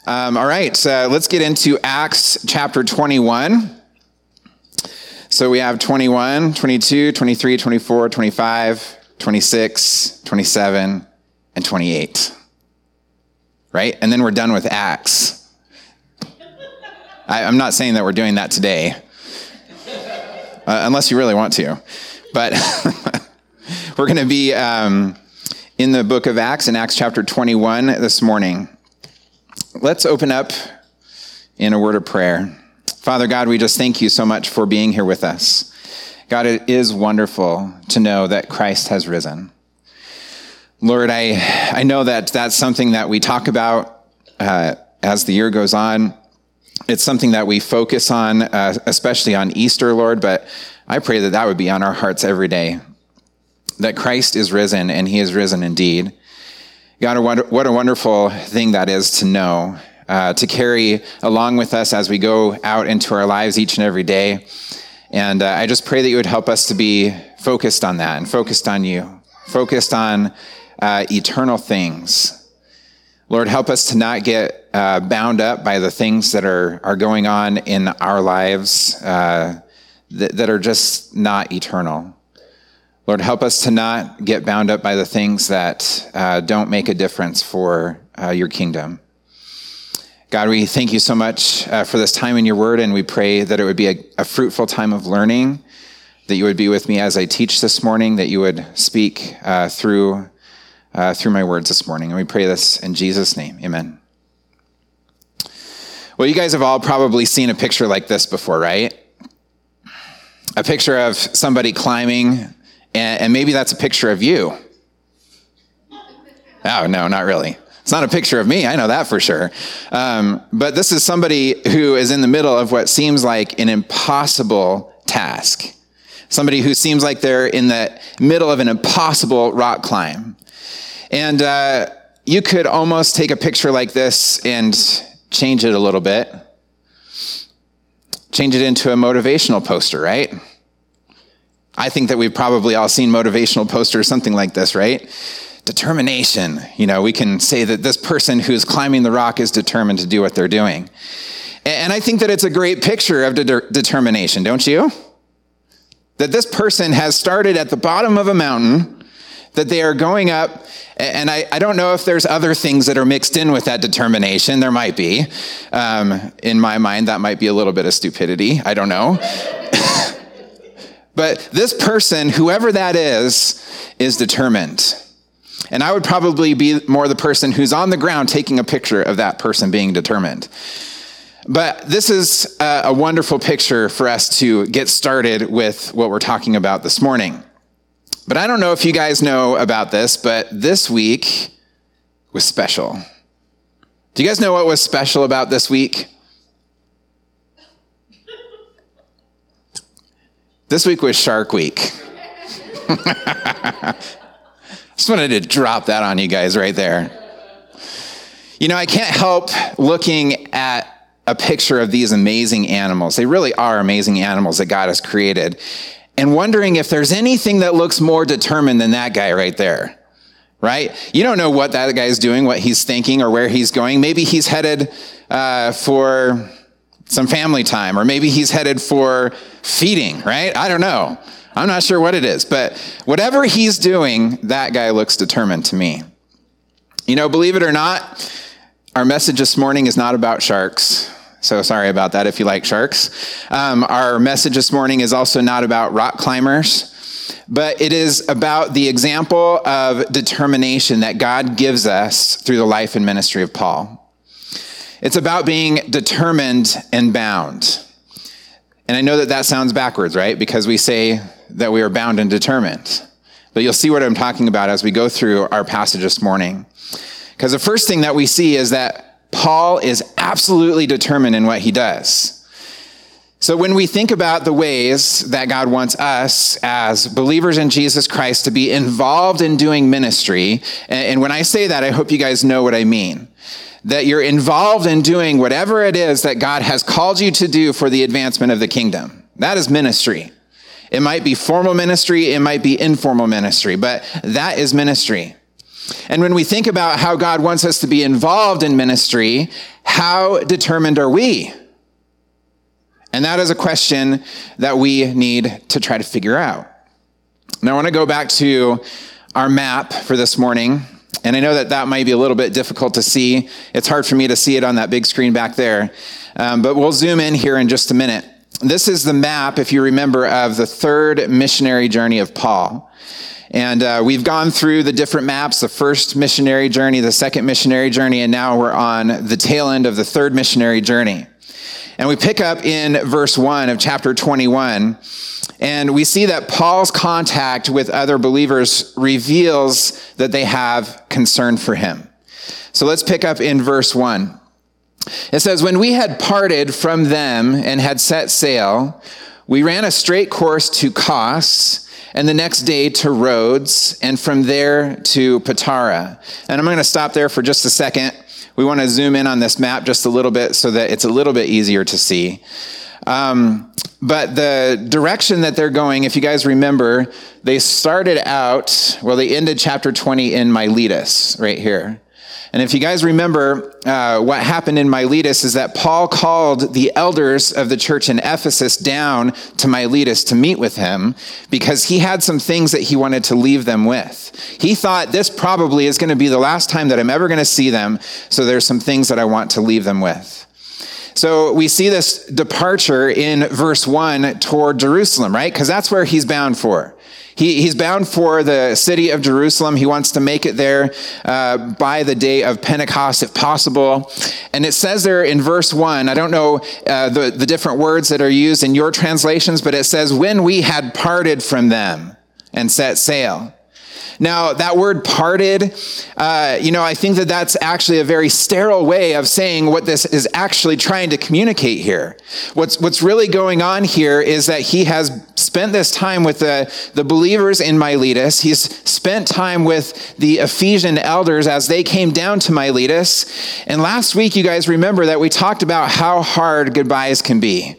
All right, so let's get into Acts chapter 21. So we have 21, 22, 23, 24, 25, 26, 27, and 28. Right? And then we're done with Acts. I'm not saying that we're doing that today, unless you really want to. But we're going to be in the book of Acts, in Acts chapter 21 this morning. Let's open up in a word of prayer. Father God, we just thank you so much for being here with us. God, it is wonderful to know that Christ has risen. Lord, I know that that's something that we talk about as the year goes on. It's something that we focus on, especially on Easter, Lord, but I pray that that would be on our hearts every day, that Christ is risen and he is risen indeed. God, what a wonderful thing that is to know, to carry along with us as we go out into our lives each and every day. And I just pray that you would help us to be focused on that and focused on you, focused on eternal things. Lord, help us to not get bound up by the things that are going on in our lives that are just not eternal. Lord, help us to not get bound up by the things that don't make a difference for your kingdom. God, we thank you so much for this time in your word, and we pray that it would be a fruitful time of learning, that you would be with me as I teach this morning, that you would speak through my words this morning. And we pray this in Jesus' name. Amen. Well, you guys have all probably seen a picture like this before, right? A picture of somebody climbing, and maybe that's a picture of you. Oh, no, not really. It's not a picture of me. I know that for sure. But this is somebody who is in the middle of what seems like an impossible task. Somebody who seems like they're in the middle of an impossible rock climb. And you could almost take a picture like this and change it a little bit. Change it into a motivational poster, right? I think that we've probably all seen motivational posters, something like this, right? Determination. You know, we can say that this person who's climbing the rock is determined to do what they're doing. And I think that it's a great picture of determination, don't you? That this person has started at the bottom of a mountain, that they are going up, and I don't know if there's other things that are mixed in with that determination. There might be. In my mind, that might be a little bit of stupidity. I don't know. But this person, whoever that is determined. And I would probably be more the person who's on the ground taking a picture of that person being determined. But this is a wonderful picture for us to get started with what we're talking about this morning. But I don't know if you guys know about this, but this week was special. Do you guys know what was special about this week? This week was Shark Week. Just wanted to drop that on you guys right there. You know, I can't help looking at a picture of these amazing animals. They really are amazing animals that God has created. And wondering if there's anything that looks more determined than that guy right there, right? You don't know what that guy's doing, what he's thinking, or where he's going. Maybe he's headed for some family time, or maybe he's headed for feeding, right? I don't know. I'm not sure what it is, but whatever he's doing, that guy looks determined to me. You know, believe it or not, our message this morning is not about sharks. So sorry about that if you like sharks. Our message this morning is also not about rock climbers, but it is about the example of determination that God gives us through the life and ministry of Paul. It's about being determined and bound. And I know that that sounds backwards, right? Because we say that we are bound and determined. But you'll see what I'm talking about as we go through our passage this morning. Because the first thing that we see is that Paul is absolutely determined in what he does. So when we think about the ways that God wants us as believers in Jesus Christ to be involved in doing ministry, and when I say that, I hope you guys know what I mean. That you're involved in doing whatever it is that God has called you to do for the advancement of the kingdom. That is ministry. It might be formal ministry, it might be informal ministry, but that is ministry. And when we think about how God wants us to be involved in ministry, How determined are we? And that is a question that we need to try to figure out. Now, I want to go back to our map for this morning. And I know that might be a little bit difficult to see. It's hard for me to see it on that big screen back there. But we'll zoom in here in just a minute. This is the map, if you remember, of the third missionary journey of Paul. And we've gone through the different maps, the first missionary journey, the second missionary journey, and now we're on the tail end of the third missionary journey. And we pick up in verse 1 of chapter 21, and we see that Paul's contact with other believers reveals that they have concern for him. So let's pick up in verse 1. It says, "When we had parted from them and had set sail, we ran a straight course to Kos, and the next day to Rhodes, and from there to Patara." And I'm going to stop there for just a second. We want to zoom in on this map just a little bit so that it's a little bit easier to see. But the direction that they're going, if you guys remember, they started out, they ended chapter 20 in Miletus right here. And if you guys remember, what happened in Miletus is that Paul called the elders of the church in Ephesus down to Miletus to meet with him because he had some things that he wanted to leave them with. He thought this probably is going to be the last time that I'm ever going to see them, so there's some things that I want to leave them with. So we see this departure in verse 1 toward Jerusalem, right? Because that's where he's bound for. He's bound for the city of Jerusalem. He wants to make it there by the day of Pentecost, if possible. And it says there in verse 1, I don't know the different words that are used in your translations, but it says, "When we had parted from them and set sail." Now, that word parted, I think that that's actually a very sterile way of saying what this is actually trying to communicate here. What's really going on here is that he has spent this time with the believers in Miletus. He's spent time with the Ephesian elders as they came down to Miletus. And last week, you guys remember that we talked about how hard goodbyes can be.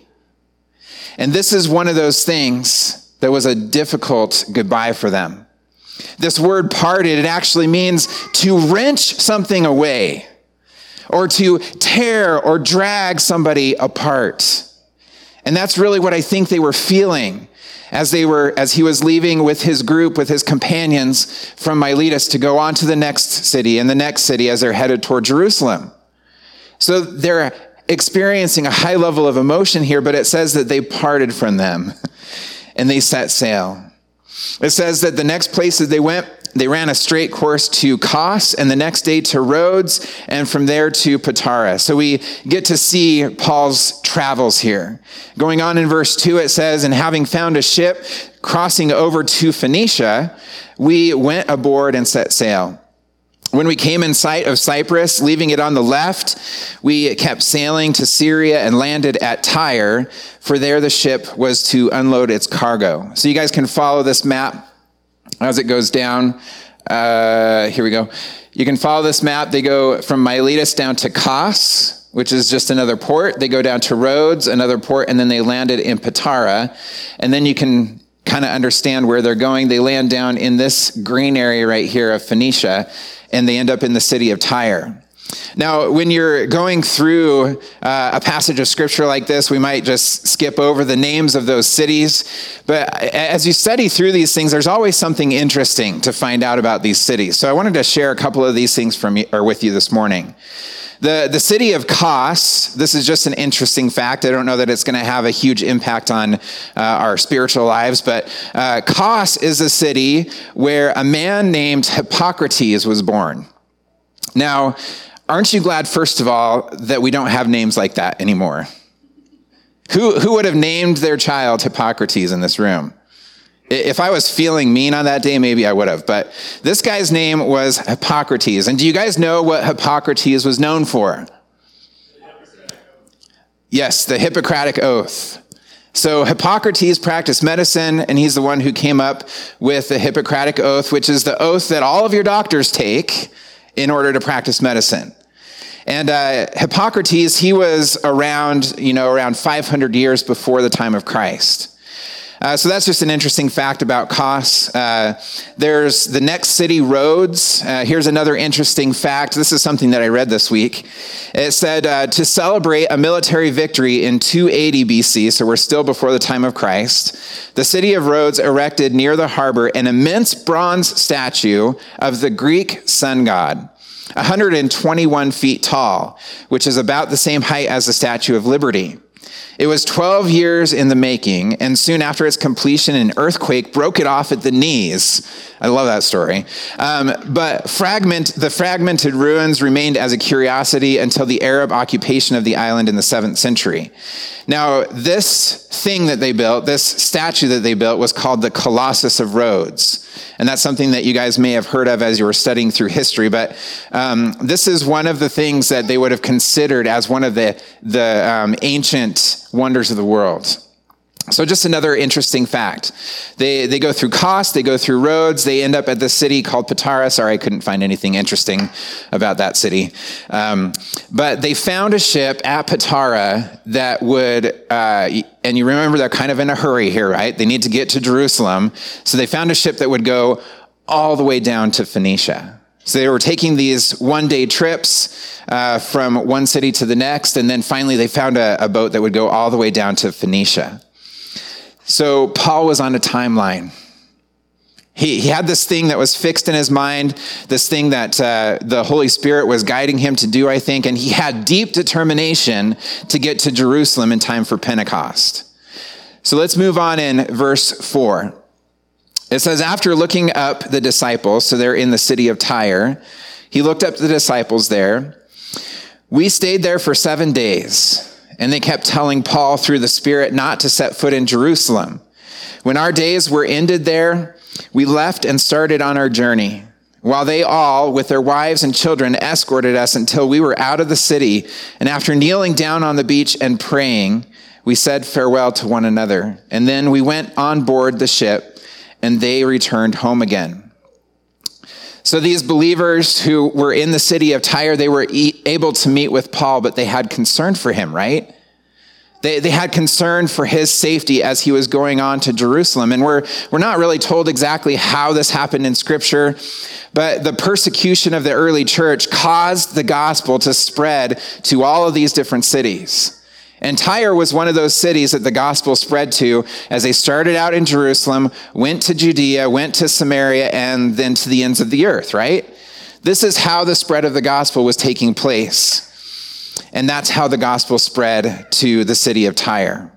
And this is one of those things that was a difficult goodbye for them. This word parted, it actually means to wrench something away or to tear or drag somebody apart. And that's really what I think they were feeling as he was leaving with his group, with his companions from Miletus to go on to the next city and the next city as they're headed toward Jerusalem. So they're experiencing a high level of emotion here, but it says that they parted from them and they set sail. It says that the next places they went, they ran a straight course to Kos, and the next day to Rhodes, and from there to Patara. So we get to see Paul's travels here. Going on in verse 2, it says, "And having found a ship crossing over to Phoenicia, we went aboard and set sail. When we came in sight of Cyprus, leaving it on the left, we kept sailing to Syria and landed at Tyre, for there the ship was to unload its cargo." So you guys can follow this map as it goes down. Here we go. You can follow this map. They go from Miletus down to Kos, which is just another port. They go down to Rhodes, another port, and then they landed in Patara. And then you can kind of understand where they're going. They land down in this green area right here of Phoenicia, and they end up in the city of Tyre. Now, when you're going through a passage of scripture like this, we might just skip over the names of those cities. But as you study through these things, there's always something interesting to find out about these cities. So I wanted to share a couple of these things with you this morning. The city of Kos, this is just an interesting fact. I don't know that it's going to have a huge impact on our spiritual lives, but Kos is a city where a man named Hippocrates was born. Now, aren't you glad, first of all, that we don't have names like that anymore? Who would have named their child Hippocrates in this room? If I was feeling mean on that day, maybe I would have. But this guy's name was Hippocrates. And do you guys know what Hippocrates was known for? Yes, the Hippocratic Oath. So Hippocrates practiced medicine, and he's the one who came up with the Hippocratic Oath, which is the oath that all of your doctors take in order to practice medicine. And Hippocrates, he was around 500 years before the time of Christ. So that's just an interesting fact about Kos. There's the next city, Rhodes. Here's another interesting fact. This is something that I read this week. It said to celebrate a military victory in 280 BC, so we're still before the time of Christ, the city of Rhodes erected near the harbor an immense bronze statue of the Greek sun god, 121 feet tall, which is about the same height as the Statue of Liberty. It was 12 years in the making, and soon after its completion, an earthquake broke it off at the knees. I love that story. But the fragmented ruins remained as a curiosity until the Arab occupation of the island in the 7th century. Now, this thing that they built, this statue that they built, was called the Colossus of Rhodes. And that's something that you guys may have heard of as you were studying through history. But this is one of the things that they would have considered as one of the ancient wonders of the world. So just another interesting fact. They go through Kos, they go through Rhodes, they end up at the city called Patara. Sorry, I couldn't find anything interesting about that city. But they found a ship at Patara that would, and you remember they're kind of in a hurry here, right? They need to get to Jerusalem. So they found a ship that would go all the way down to Phoenicia. So they were taking these one-day trips from one city to the next, and then finally they found a boat that would go all the way down to Phoenicia. So Paul was on a timeline. He had this thing that was fixed in his mind, this thing that the Holy Spirit was guiding him to do, I think, and he had deep determination to get to Jerusalem in time for Pentecost. So let's move on in verse 4. It says, after looking up the disciples, so they're in the city of Tyre, he looked up the disciples there. We stayed there for 7 days. And they kept telling Paul through the Spirit not to set foot in Jerusalem. When our days were ended there, we left and started on our journey, while they all, with their wives and children, escorted us until we were out of the city. And after kneeling down on the beach and praying, we said farewell to one another. And then we went on board the ship, and they returned home again. So these believers who were in the city of Tyre, they were able to meet with Paul, but they had concern for him, right? They had concern for his safety as he was going on to Jerusalem. And we're not really told exactly how this happened in Scripture, but the persecution of the early church caused the gospel to spread to all of these different cities. And Tyre was one of those cities that the gospel spread to as they started out in Jerusalem, went to Judea, went to Samaria, and then to the ends of the earth, right? This is how the spread of the gospel was taking place. And that's how the gospel spread to the city of Tyre.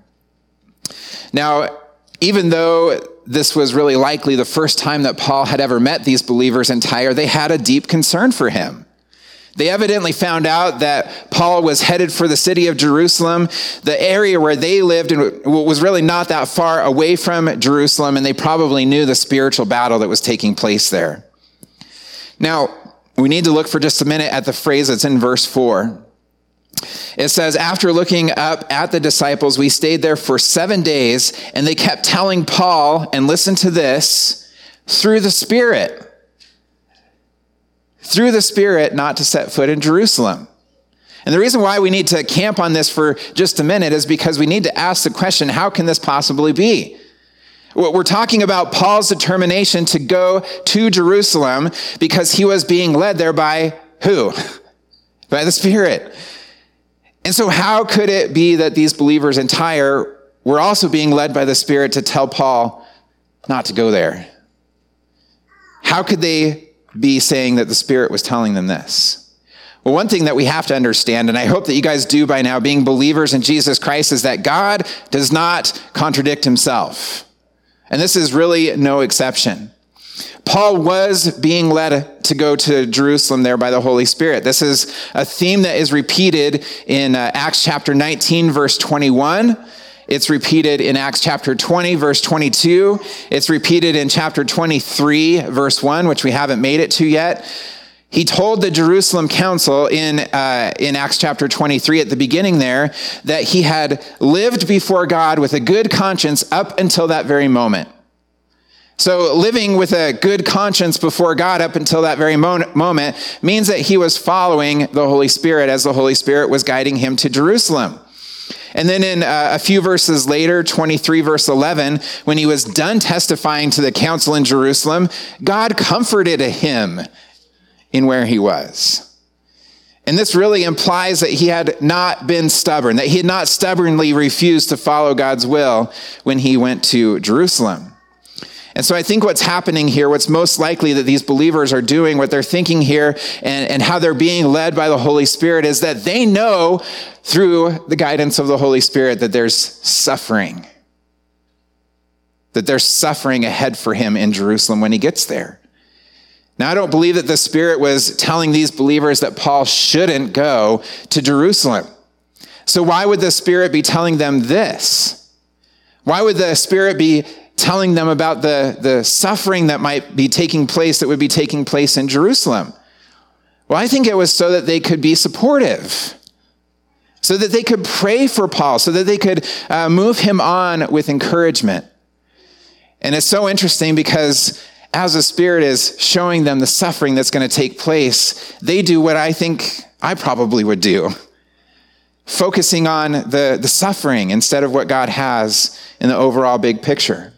Now, even though this was really likely the first time that Paul had ever met these believers in Tyre, they had a deep concern for him. They evidently found out that Paul was headed for the city of Jerusalem. The area where they lived was really not that far away from Jerusalem, and they probably knew the spiritual battle that was taking place there. Now, we need to look for just a minute at the phrase that's in verse 4. It says, after looking up at the disciples, we stayed there for 7 days, and they kept telling Paul, and listen to this, through the Spirit, not to set foot in Jerusalem. And the reason why we need to camp on this for just a minute is because we need to ask the question, how can this possibly be? We're talking about Paul's determination to go to Jerusalem because he was being led there by who? By the Spirit. And so how could it be that these believers in Tyre were also being led by the Spirit to tell Paul not to go there? How could they be saying that the Spirit was telling them this? Well, one thing that we have to understand, and I hope that you guys do by now, being believers in Jesus Christ, is that God does not contradict himself. And this is really no exception. Paul was being led to go to Jerusalem there by the Holy Spirit. This is a theme that is repeated in Acts chapter 19, verse 21. It's repeated in Acts chapter 20, verse 22. It's repeated in chapter 23, verse 1, which we haven't made it to yet. He told the Jerusalem council in Acts chapter 23 at the beginning there that he had lived before God with a good conscience up until that very moment. So living with a good conscience before God up until that very moment means that he was following the Holy Spirit as the Holy Spirit was guiding him to Jerusalem. And then in a few verses later, 23 verse 11, when he was done testifying to the council in Jerusalem, God comforted him in where he was. And this really implies that he had not been stubborn, that he had not stubbornly refused to follow God's will when he went to Jerusalem. And so I think what's happening here, what's most likely that these believers are doing, what they're thinking here, and how they're being led by the Holy Spirit, is that they know through the guidance of the Holy Spirit that there's suffering. That there's suffering ahead for him in Jerusalem when he gets there. Now, I don't believe that the Spirit was telling these believers that Paul shouldn't go to Jerusalem. So why would the Spirit be telling them this? Why would the Spirit be telling them about the suffering that might be taking place, that would be taking place in Jerusalem? Well, I think it was so that they could be supportive, so that they could pray for Paul, so that they could move him on with encouragement. And it's so interesting because as the Spirit is showing them the suffering that's going to take place, they do what I think I probably would do, focusing on the suffering instead of what God has in the overall big picture.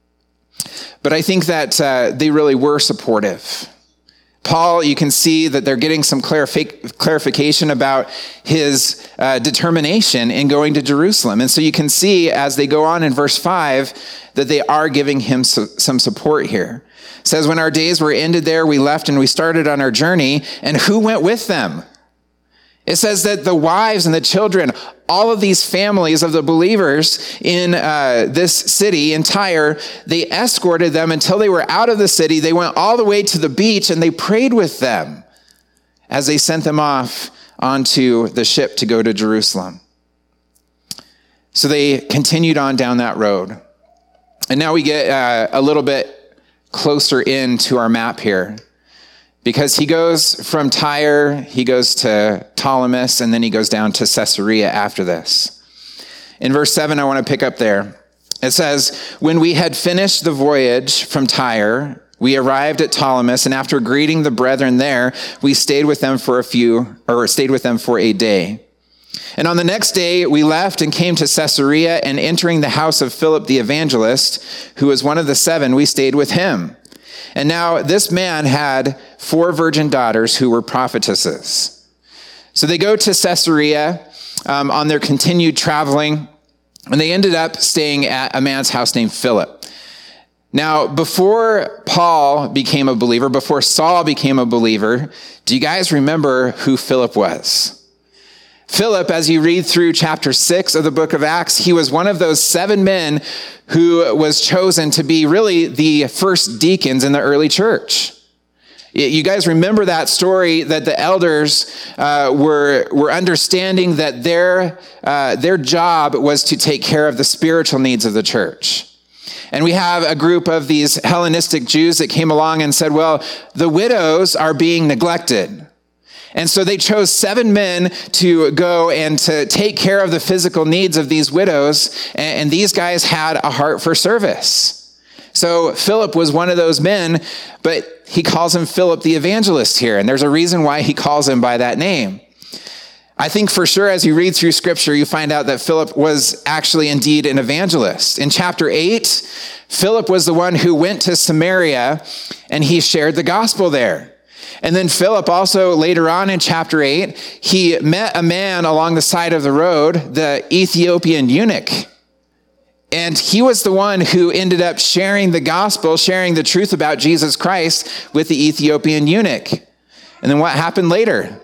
But I think that they really were supportive. Paul, you can see that they're getting some clarification about his determination in going to Jerusalem. And so you can see as they go on in verse 5 that they are giving him some support here. It says, when our days were ended there, we left and we started on our journey. And who went with them? It says that the wives and the children, all of these families of the believers in this city, in Tyre, they escorted them until they were out of the city. They went all the way to the beach and they prayed with them as they sent them off onto the ship to go to Jerusalem. So they continued on down that road. And now we get a little bit closer into our map here, because he goes from Tyre, he goes to Ptolemais, and then he goes down to Caesarea after this. In verse 7, I want to pick up there. It says, when we had finished the voyage from Tyre, we arrived at Ptolemais, and after greeting the brethren there, we stayed with them for a day. And on the next day, we left and came to Caesarea, and entering the house of Philip the evangelist, who was one of the 7, we stayed with him. And now this man had 4 virgin daughters who were prophetesses. So they go to Caesarea on their continued traveling, and they ended up staying at a man's house named Philip. Now, before Paul became a believer, before Saul became a believer, do you guys remember who Philip was? Philip, as you read through chapter 6 of the book of Acts, he was one of those 7 men who was chosen to be really the first deacons in the early church. You guys remember that story, that the elders were understanding that their job was to take care of the spiritual needs of the church. And we have a group of these Hellenistic Jews that came along and said, well, the widows are being neglected. And so they chose 7 men to go and to take care of the physical needs of these widows. And these guys had a heart for service. So Philip was one of those men, but he calls him Philip the evangelist here. And there's a reason why he calls him by that name. I think for sure, as you read through scripture, you find out that Philip was actually indeed an evangelist. In chapter 8, Philip was the one who went to Samaria and he shared the gospel there. And then Philip also later on in chapter 8, he met a man along the side of the road, the Ethiopian eunuch. And he was the one who ended up sharing the gospel, sharing the truth about Jesus Christ with the Ethiopian eunuch. And then what happened later?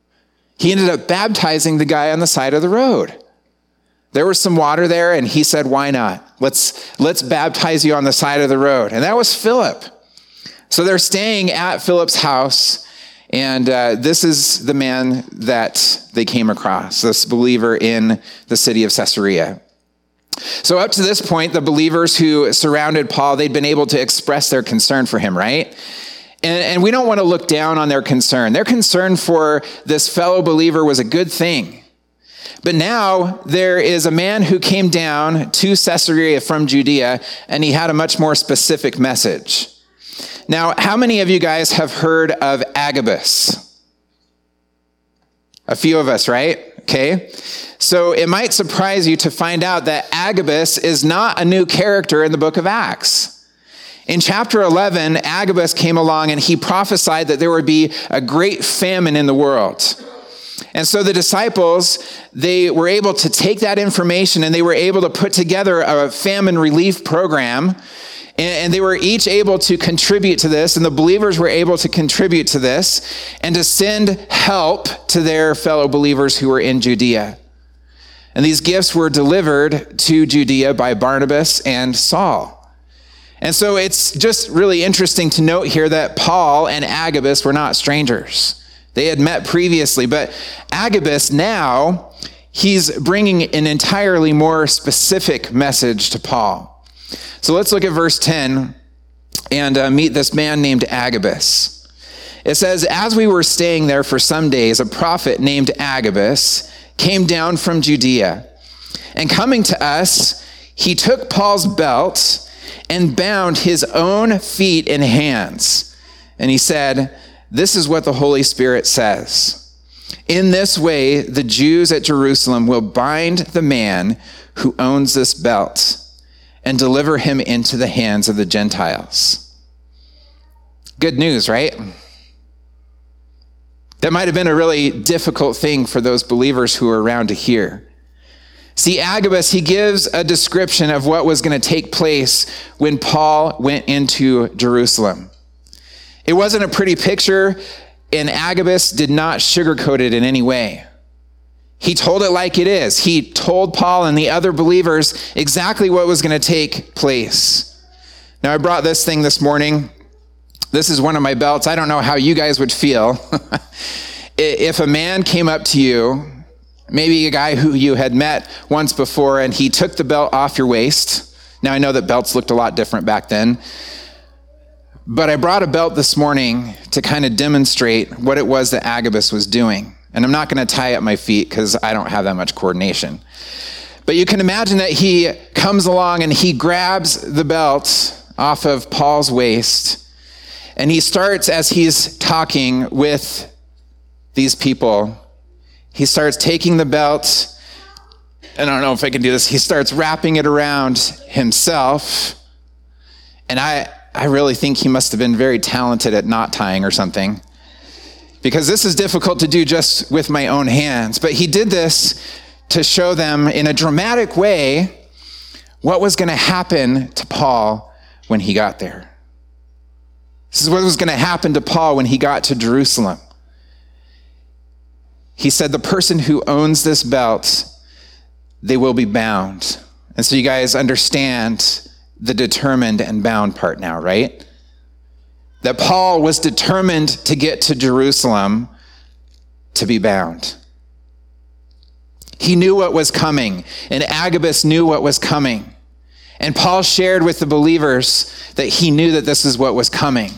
He ended up baptizing the guy on the side of the road. There was some water there and he said, why not? Let's baptize you on the side of the road. And that was Philip. So they're staying at Philip's house, and this is the man that they came across, this believer in the city of Caesarea. So up to this point, the believers who surrounded Paul, they'd been able to express their concern for him, right? And we don't want to look down on their concern. Their concern for this fellow believer was a good thing. But now there is a man who came down to Caesarea from Judea, and he had a much more specific message. Now, how many of you guys have heard of Agabus? A few of us, right? okay? So it might surprise you to find out that Agabus is not a new character in the book of Acts. In chapter 11, Agabus came along and he prophesied that there would be a great famine in the world. And so the disciples, they were able to take that information and they were able to put together a famine relief program. And they were each able to contribute to this, and the believers were able to contribute to this and to send help to their fellow believers who were in Judea. And these gifts were delivered to Judea by Barnabas and Saul. And so it's just really interesting to note here that Paul and Agabus were not strangers. They had met previously, but Agabus now, he's bringing an entirely more specific message to Paul. So let's look at verse 10 and meet this man named Agabus. It says, as we were staying there for some days, a prophet named Agabus came down from Judea. And coming to us, he took Paul's belt and bound his own feet and hands. And he said, this is what the Holy Spirit says. In this way, the Jews at Jerusalem will bind the man who owns this belt and deliver him into the hands of the Gentiles. Good news, right? That might have been a really difficult thing for those believers who were around to hear. See, Agabus, he gives a description of what was going to take place when Paul went into Jerusalem. It wasn't a pretty picture, and Agabus did not sugarcoat it in any way. He told it like it is. He told Paul and the other believers exactly what was going to take place. Now, I brought this thing this morning. This is one of my belts. I don't know how you guys would feel if a man came up to you, maybe a guy who you had met once before, and he took the belt off your waist. Now, I know that belts looked a lot different back then, but I brought a belt this morning to kind of demonstrate what it was that Agabus was doing. And I'm not going to tie up my feet because I don't have that much coordination. But you can imagine that he comes along and he grabs the belt off of Paul's waist. And he starts, as he's talking with these people, he starts taking the belt. And I don't know if I can do this. He starts wrapping it around himself. And I really think he must have been very talented at knot tying or something, because this is difficult to do just with my own hands. But he did this to show them in a dramatic way what was going to happen to Paul when he got there. This is what was going to happen to Paul when he got to Jerusalem. He said, the person who owns this belt, they will be bound. And so you guys understand the determined and bound part now, right? That Paul was determined to get to Jerusalem to be bound. He knew what was coming, and Agabus knew what was coming. And Paul shared with the believers that he knew that this is what was coming.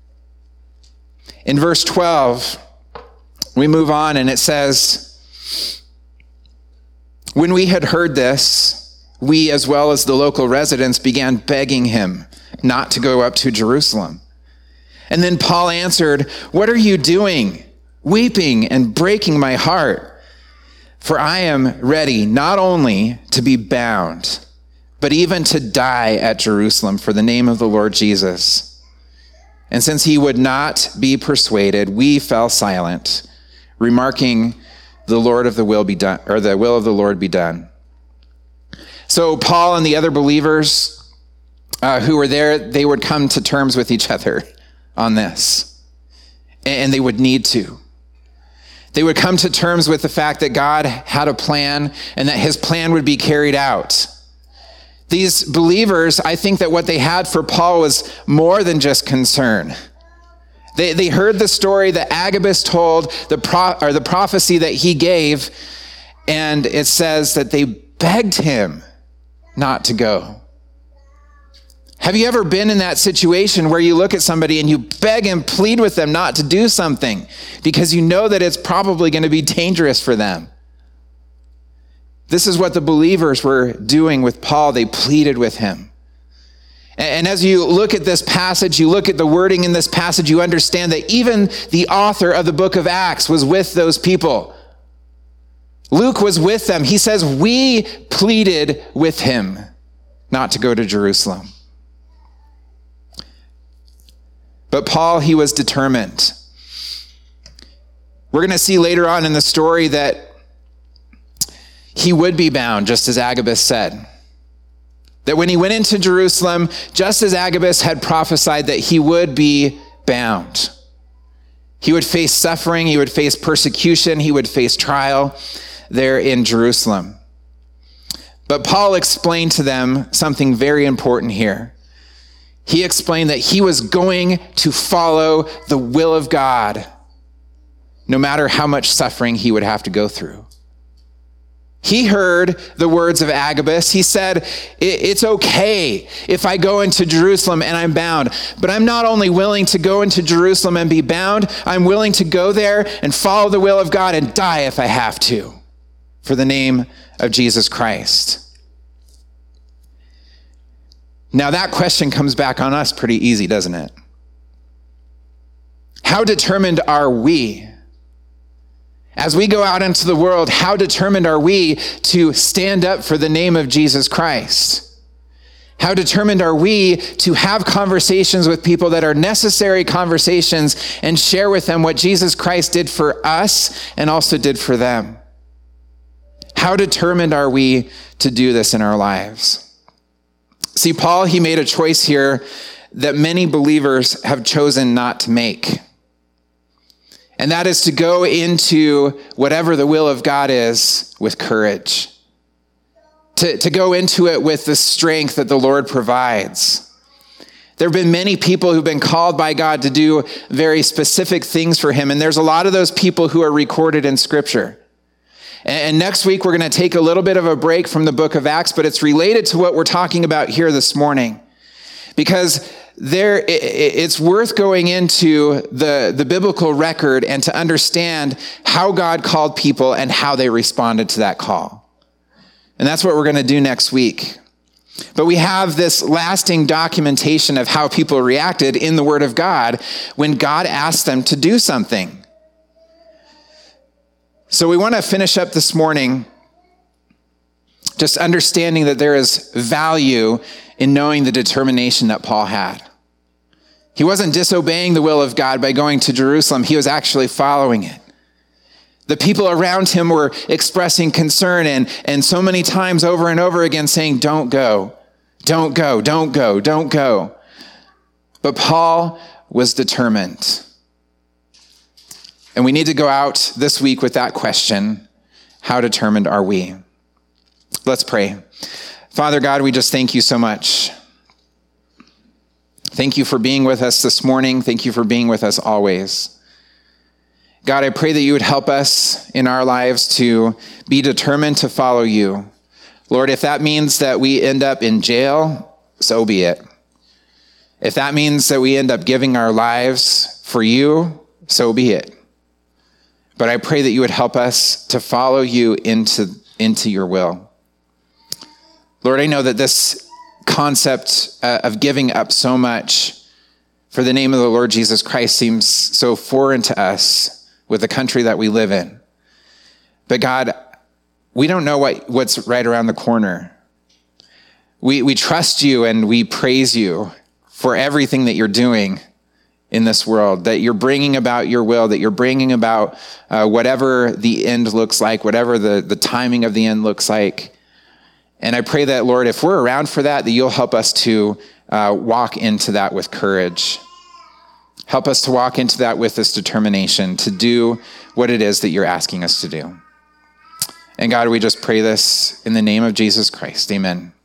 In verse 12, we move on and it says, when we had heard this, we as well as the local residents began begging him not to go up to Jerusalem. And then Paul answered, what are you doing, weeping and breaking my heart? For I am ready not only to be bound, but even to die at Jerusalem for the name of the Lord Jesus. And since he would not be persuaded, we fell silent, remarking, the Lord of the will be done, or the will of the Lord be done. So Paul and the other believers who were there, they would come to terms with each other on this, and they would need to. They would come to terms with the fact that God had a plan and that his plan would be carried out. These believers, I think that what they had for Paul was more than just concern. They heard the story that Agabus told, the prophecy that he gave, and it says that they begged him not to go. Have you ever been in that situation where you look at somebody and you beg and plead with them not to do something because you know that it's probably going to be dangerous for them? This is what the believers were doing with Paul. They pleaded with him. And as you look at this passage, you look at the wording in this passage, you understand that even the author of the book of Acts was with those people. Luke was with them. He says, we pleaded with him not to go to Jerusalem. But Paul, he was determined. We're going to see later on in the story that he would be bound, just as Agabus said. That when he went into Jerusalem, just as Agabus had prophesied, that he would be bound. He would face suffering, he would face persecution, he would face trial there in Jerusalem. But Paul explained to them something very important here. He explained that he was going to follow the will of God, no matter how much suffering he would have to go through. He heard the words of Agabus. He said, it's okay if I go into Jerusalem and I'm bound, but I'm not only willing to go into Jerusalem and be bound, I'm willing to go there and follow the will of God and die if I have to, for the name of Jesus Christ. Now that question comes back on us pretty easy, doesn't it? How determined are we? As we go out into the world, how determined are we to stand up for the name of Jesus Christ? How determined are we to have conversations with people that are necessary conversations and share with them what Jesus Christ did for us and also did for them? How determined are we to do this in our lives? See, Paul, he made a choice here that many believers have chosen not to make. And that is to go into whatever the will of God is with courage. To go into it with the strength that the Lord provides. There have been many people who've been called by God to do very specific things for him. And there's a lot of those people who are recorded in Scripture. And next week, we're going to take a little bit of a break from the book of Acts, but it's related to what we're talking about here this morning. Because it's worth going into the biblical record and to understand how God called people and how they responded to that call. And that's what we're going to do next week. But we have this lasting documentation of how people reacted in the Word of God when God asked them to do something. So we want to finish up this morning just understanding that there is value in knowing the determination that Paul had. He wasn't disobeying the will of God by going to Jerusalem. He was actually following it. The people around him were expressing concern and so many times over and over again saying, don't go, don't go, don't go, don't go. But Paul was determined. And we need to go out this week with that question, how determined are we? Let's pray. Father God, we just thank you so much. Thank you for being with us this morning. Thank you for being with us always. God, I pray that you would help us in our lives to be determined to follow you. Lord, if that means that we end up in jail, so be it. If that means that we end up giving our lives for you, so be it. But I pray that you would help us to follow you into your will. Lord, I know that this concept of giving up so much for the name of the Lord Jesus Christ seems so foreign to us with the country that we live in. But God, we don't know what's right around the corner. We trust you and we praise you for everything that you're doing in this world, that you're bringing about your will, that you're bringing about whatever the end looks like, whatever the timing of the end looks like. And I pray that, Lord, if we're around for that you'll help us to walk into that with courage. Help us to walk into that with this determination to do what it is that you're asking us to do. And God, we just pray this in the name of Jesus Christ. Amen.